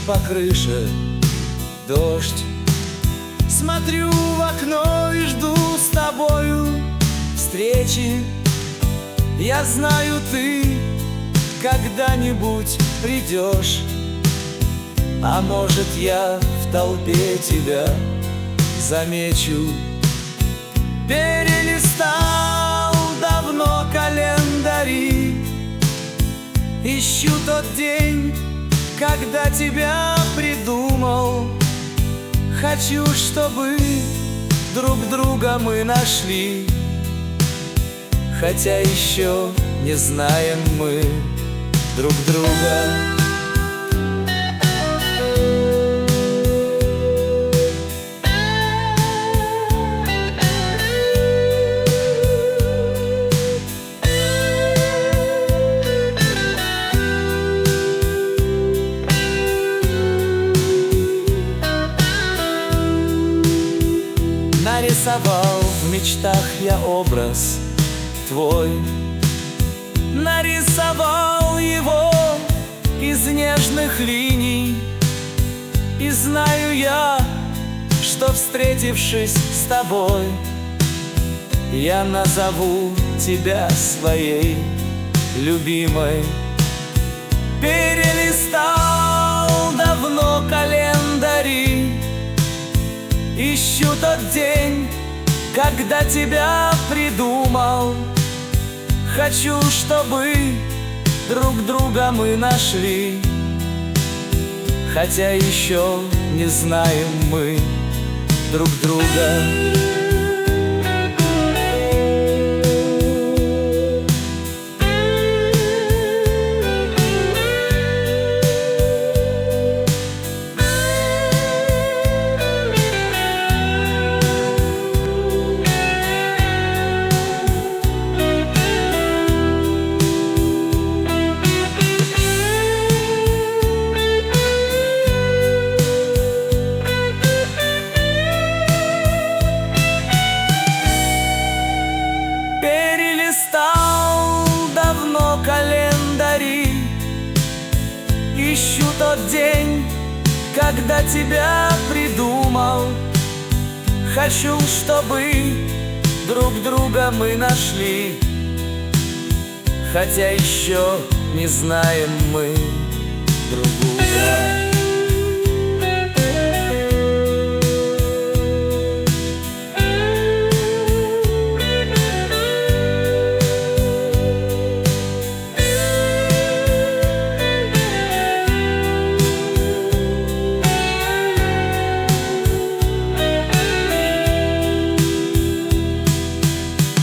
по крыше дождь. Смотрю в окно и жду с тобою встречи. Я знаю, ты когда-нибудь придешь. А может, я в толпе тебя замечу. Перелистал давно календари, ищу тот день, когда тебя придумал. Хочу, чтобы друг друга мы нашли, хотя еще не знаем мы друг друга. Нарисовал в мечтах я образ твой, нарисовал его из нежных линий. И знаю я, что, встретившись с тобой, я назову тебя своей любимой. Перелистал давно календари, ищу тот день, когда тебя придумал. Хочу, чтобы друг друга мы нашли, хотя еще не знаем мы друг друга. Перелистал давно календари, ищу тот день, когда тебя придумал. Хочу, чтобы друг друга мы нашли, хотя еще не знаем мы